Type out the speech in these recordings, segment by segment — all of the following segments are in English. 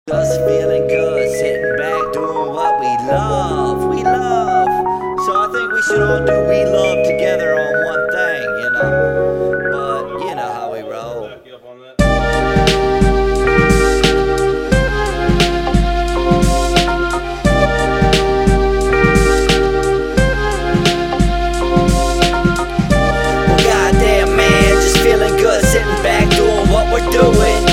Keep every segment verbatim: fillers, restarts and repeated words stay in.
Just feeling good, sitting back, doing what we love, we love. So I think we should all do we love together on one thing, you know. But you know how we roll. Well, goddamn man, just feeling good, sitting back, doing what we're doing.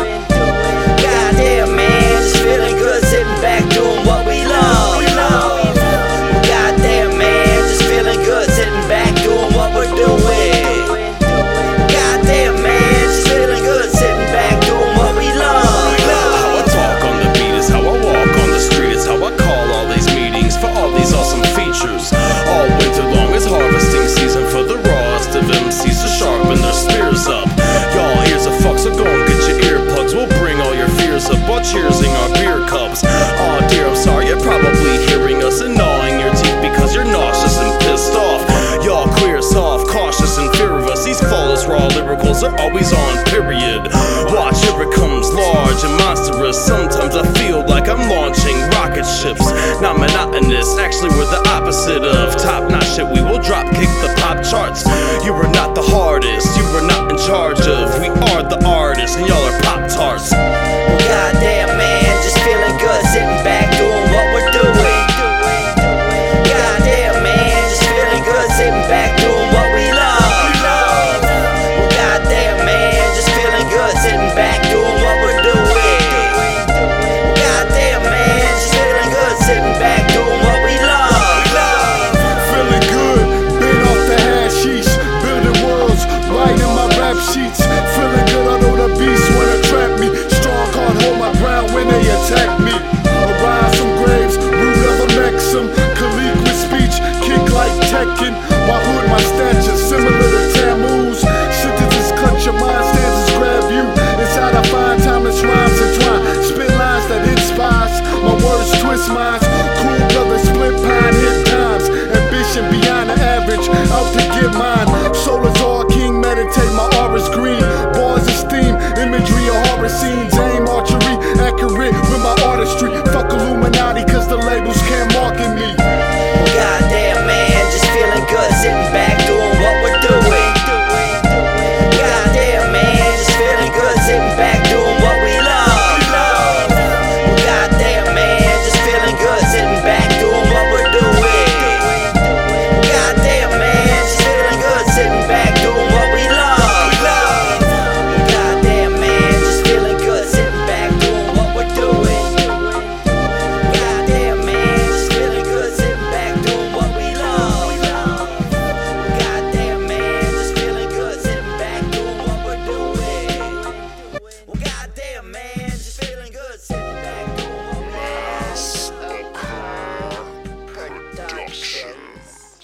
All winter long is harvesting season for the rawest of M Cs to sharpen their spears up. Y'all ears are fucked, so go and get your earplugs. We'll bring all your fears up while cheersing our beer cups. Aw oh dear, I'm sorry, you're probably hearing us and gnawing your teeth because you're nauseous and pissed off. Y'all queer, soft, cautious, and fear of us. These flawless raw lyricals are always on, period. Watch, here it comes large and monstrous. Sometimes I feel like I'm launching rocket ships. Not monotonous, actually we're the opposite of top-notch shit. We will drop kick the pop charts. You are not the hardest, you are not in charge of. We are the artists and y'all are pop-tarts. Well, goddamn man, just feeling good, sitting back, doing what we're doing. Goddamn man, just feeling good, sitting back, doing what we love. Well, goddamn man, just feeling good, sitting back, doing what we're doing. Goddamn man, just feeling good, sitting back, doing what we love. Feeling good, been off the hashish, building worlds, writing my rap sheets. Feeling good, although the beast wanna trap me. Strong can't hold my ground when they attack me. Arise from graves, root of a maxim. Colleague with speech, kick like Tekken. My hood, my stature, similar to Tammuz. Sentences clutch your mind, stanzas grab you. Inside I find timeless rhymes entwined. Spit lines that inspires, my words twist minds.